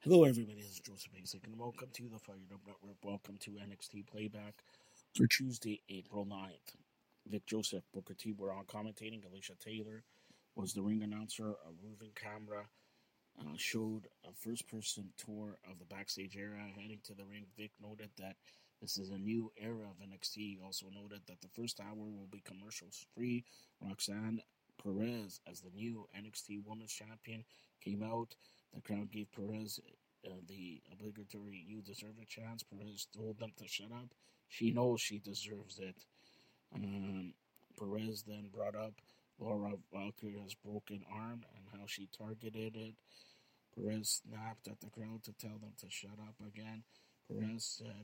Hello, everybody. This is Joseph Basic, and welcome to the Fired Up Network. Welcome to NXT Playback for Tuesday, April 9th. Vic Joseph, Booker T were on commentating. Alicia Taylor was the ring announcer. A moving camera showed a first-person tour of the backstage area. Heading to the ring, Vic noted that this is a new era of NXT. He also noted that the first hour will be commercials-free. Roxanne Perez, as the new NXT Women's Champion, came out. The crowd gave Perez the obligatory "You deserve a chance." Perez told them to shut up. She knows she deserves it. Um, Perez then brought up Laura Valkyria's broken arm and how she targeted it. Perez snapped at the crowd to tell them to shut up again. Perez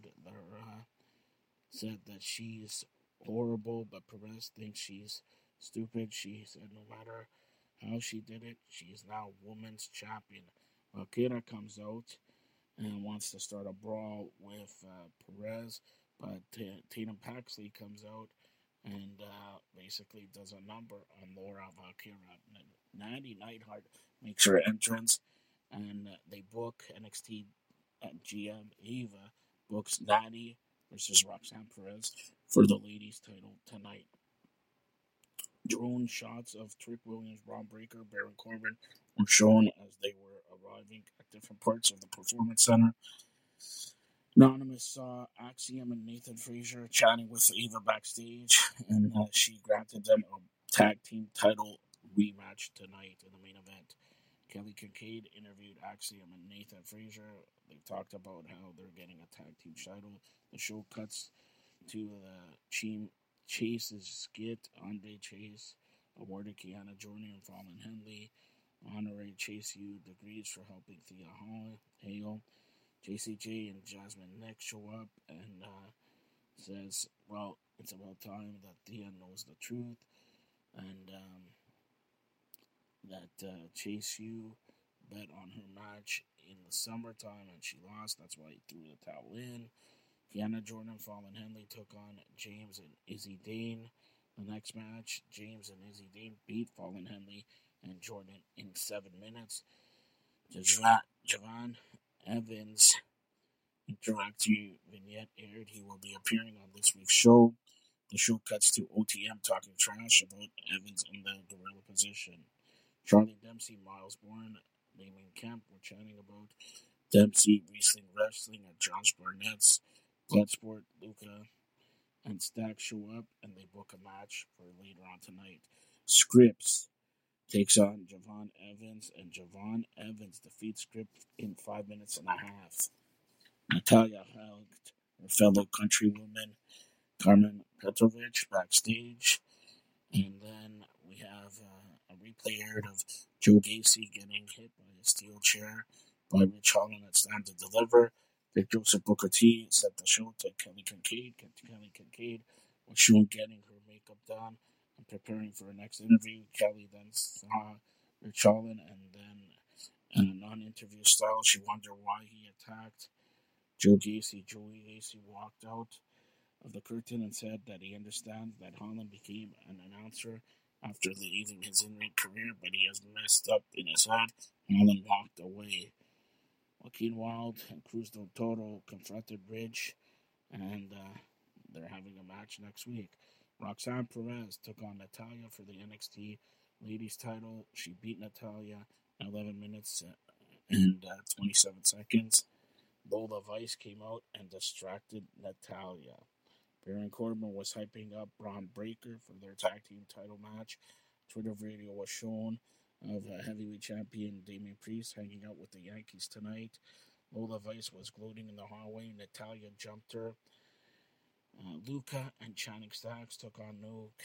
said that she's horrible, but Perez thinks she's stupid. She said no matter how she did it, she is now women's champion. Valkyria comes out and wants to start a brawl with Perez, but Tatum Paxley comes out and basically does a number on Laura Valkyria. Natty Neidhart makes her entrance, and they book NXT GM Ava books Natty versus Roxanne Perez for the ladies' title tonight. Drone shots of Trick Williams, Braun Breaker, Baron Corbin were shown as they were arriving at different parts of the Performance Center. Anonymous saw Axiom and Nathan Frazier chatting with Ava backstage, and she granted them a tag team title rematch tonight in the main event. Kelly Kincaid interviewed Axiom and Nathan Frazier. They talked about how they're getting a tag team title. The show cuts to the team Chase's skit. Andre Chase awarded Kiana Jordan and Fallon Henley honorary Chase U degrees for helping Thea Hale. JCJ and Jasmine Nick show up and says, well, it's about time that Thea knows the truth, and that Chase U bet on her match in the summertime and she lost. That's why he threw the towel in. Kiana Jordan, Fallon Henley took on James and Izzy Dane. The next match, James and Izzy Dane beat Fallon Henley and Jordan in 7 minutes. Javon Evans interactive vignette aired. He will be appearing on this week's show. The show cuts to OTM talking trash about Evans in the gorilla position. Charlie Dempsey, Miles Bourne, Damon Kemp were chatting about Dempsey wrestling at Josh Barnett's Bloodsport. Luca and Stack show up and they book a match for later on tonight. Scripps takes on Javon Evans, and Javon Evans defeats Scripps in 5 minutes and a half. Natalia hugged her fellow countrywoman Carmen Petrovich backstage, and then we have a replay aired of Joe Gacy getting hit by a steel chair by Rich Holland at Stand to Deliver. Vic Joseph Booker T set the show to Kelly Kincaid. Kelly Kincaid was shown getting her makeup done and preparing for her next interview. Kelly then saw Rich Holland, and then in a non-interview style, she wondered why he attacked Joe Gacy. Joey Gacy walked out of the curtain and said that he understands that Holland became an announcer after leaving his in-ring career, but he has messed up in his head. Holland walked away. Joaquin Wilde and Cruz del Toro confronted Ridge, and they're having a match next week. Roxanne Perez took on Natalia for the NXT Ladies title. She beat Natalia in 11 minutes and 27 seconds. Lola Vice came out and distracted Natalia. Baron Corbin was hyping up Braun Breaker for their tag team title match. Twitter video was shown of heavyweight champion Damian Priest hanging out with the Yankees tonight. Lola Vice was gloating in the hallway. Natalia jumped her. Luca and Channing Stacks took on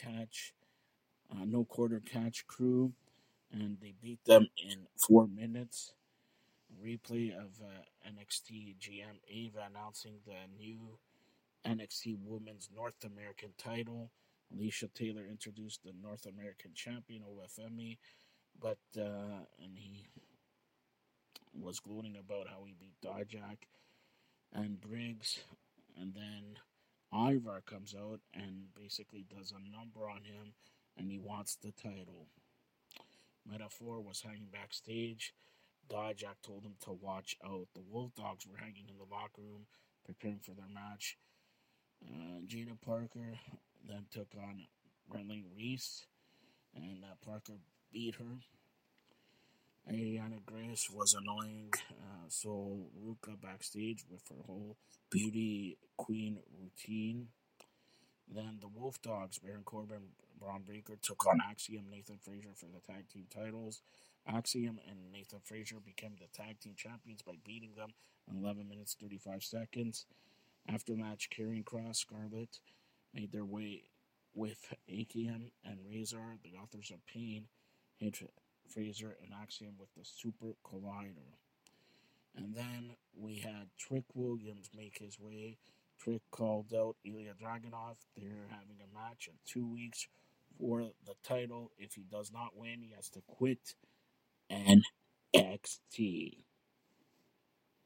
No Quarter Catch crew, and they beat them in 4 minutes. A replay of NXT GM Ava announcing the new NXT Women's North American title. Alicia Taylor introduced the North American champion OFME, and he was gloating about how he beat Dijak and Briggs, and then Ivar comes out and basically does a number on him, and he wants the title. Metaphor was hanging backstage. Dijak told him to watch out. The Wolf Dogs were hanging in the locker room, preparing for their match. Jada Parker then took on Renly Reese, and Parker beat her. Ariana Grace was annoying, so Ruka backstage with her whole beauty queen routine. Then the Wolf Dogs, Baron Corbin, Braun Breaker, took on Axiom, Nathan Frazier for the tag team titles. Axiom and Nathan Frazier became the tag team champions by beating them in 11 minutes 35 seconds. After match, Karrion Kross, Scarlett made their way with Axiom and Razor, the authors of Pain, hit Frazier and Axiom with the Super Collider. And then we had Trick Williams make his way. Trick called out Ilya Dragunov. They're having a match in 2 weeks for the title. If he does not win, he has to quit NXT.